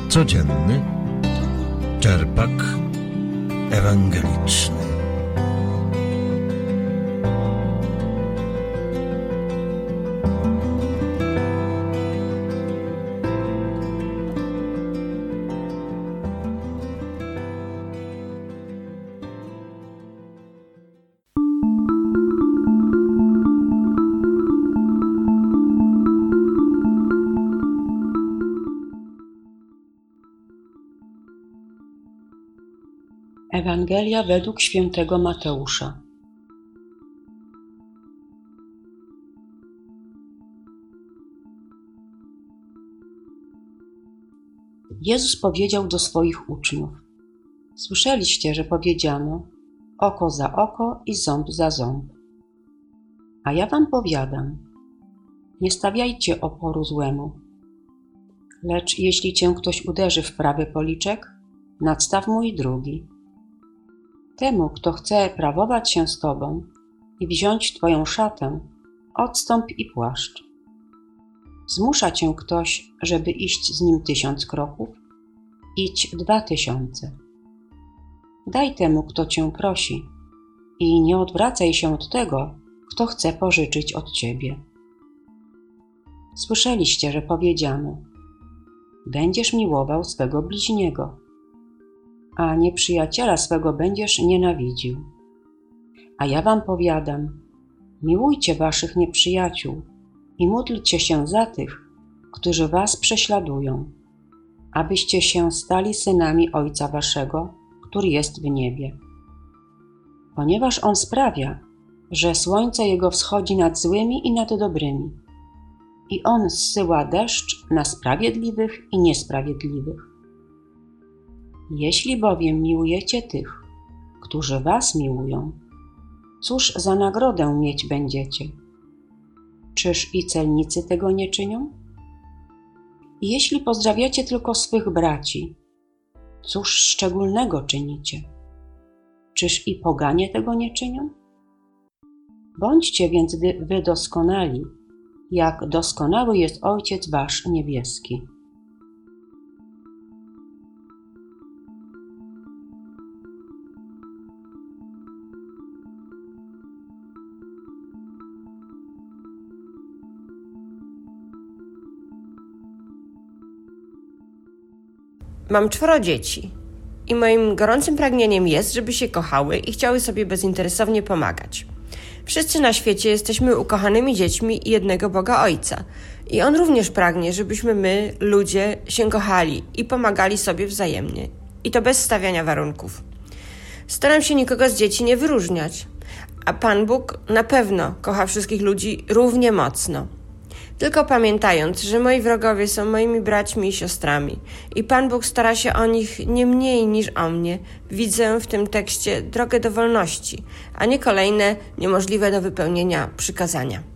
Codzienny czerpak ewangeliczny. Ewangelia według świętego Mateusza. Jezus powiedział do swoich uczniów: Słyszeliście, że powiedziano: oko za oko i ząb za ząb. A ja wam powiadam: nie stawiajcie oporu złemu. Lecz jeśli cię ktoś uderzy w prawy policzek, nadstaw mu i drugi. Temu, kto chce prawować się z tobą i wziąć twoją szatę, odstąp i płaszcz. Zmusza cię ktoś, żeby iść z nim 1000 kroków? Idź 2000. Daj temu, kto cię prosi, i nie odwracaj się od tego, kto chce pożyczyć od ciebie. Słyszeliście, że powiedziano: będziesz miłował swego bliźniego, a nieprzyjaciela swego będziesz nienawidził. A ja wam powiadam: miłujcie waszych nieprzyjaciół i módlcie się za tych, którzy was prześladują, abyście się stali synami Ojca waszego, który jest w niebie. Ponieważ On sprawia, że słońce Jego wschodzi nad złymi i nad dobrymi, i On zsyła deszcz na sprawiedliwych i niesprawiedliwych. Jeśli bowiem miłujecie tych, którzy was miłują, cóż za nagrodę mieć będziecie? Czyż i celnicy tego nie czynią? I jeśli pozdrawiacie tylko swych braci, cóż szczególnego czynicie? Czyż i poganie tego nie czynią? Bądźcie więc wy doskonali, jak doskonały jest Ojciec wasz niebieski. Mam 4 dzieci i moim gorącym pragnieniem jest, żeby się kochały i chciały sobie bezinteresownie pomagać. Wszyscy na świecie jesteśmy ukochanymi dziećmi jednego Boga Ojca i On również pragnie, żebyśmy my, ludzie, się kochali i pomagali sobie wzajemnie. I to bez stawiania warunków. Staram się nikogo z dzieci nie wyróżniać, a Pan Bóg na pewno kocha wszystkich ludzi równie mocno. Tylko pamiętając, że moi wrogowie są moimi braćmi i siostrami i Pan Bóg stara się o nich nie mniej niż o mnie, widzę w tym tekście drogę do wolności, a nie kolejne niemożliwe do wypełnienia przykazania.